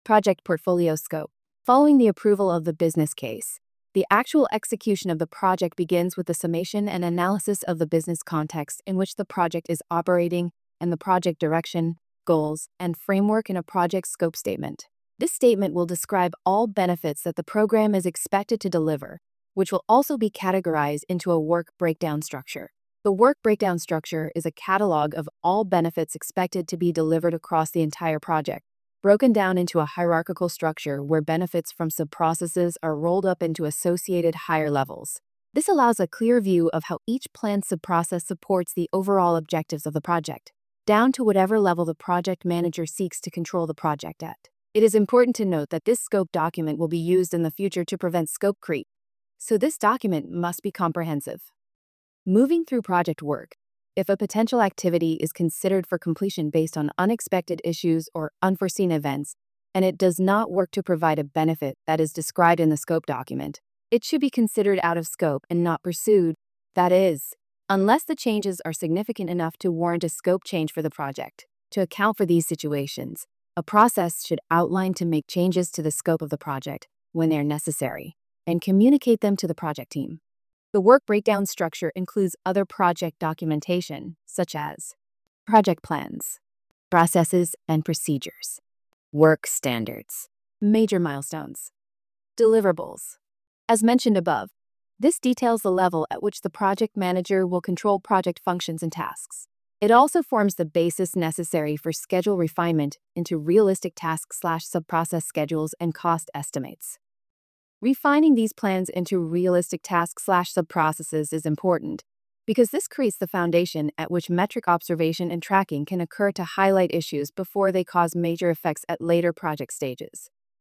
Project portfolio scope. Following the approval of the business case, the actual execution of the project begins with the summation and analysis of the business context in which the project is operating and the project direction, goals, and framework in a project scope statement. This statement will describe all benefits that the program is expected to deliver, which will also be categorized into a work breakdown structure. The work breakdown structure is a catalog of all benefits expected to be delivered across the entire project, broken down into a hierarchical structure where benefits from sub-processes are rolled up into associated higher levels. This allows a clear view of how each planned sub-process supports the overall objectives of the project, down to whatever level the project manager seeks to control the project at. It is important to note that this scope document will be used in the future to prevent scope creep, so this document must be comprehensive. Moving through project work. If a potential activity is considered for completion based on unexpected issues or unforeseen events, and it does not work to provide a benefit that is described in the scope document, it should be considered out of scope and not pursued. That is, unless the changes are significant enough to warrant a scope change for the project. To account for these situations, a process should outline to make changes to the scope of the project when they are necessary, and communicate them to the project team. The work breakdown structure includes other project documentation, such as project plans, processes and procedures, work standards, major milestones, deliverables. As mentioned above, this details the level at which the project manager will control project functions and tasks. It also forms the basis necessary for schedule refinement into realistic task/sub-process schedules and cost estimates. Refining these plans into realistic task/sub-processes is important because this creates the foundation at which metric observation and tracking can occur to highlight issues before they cause major effects at later project stages.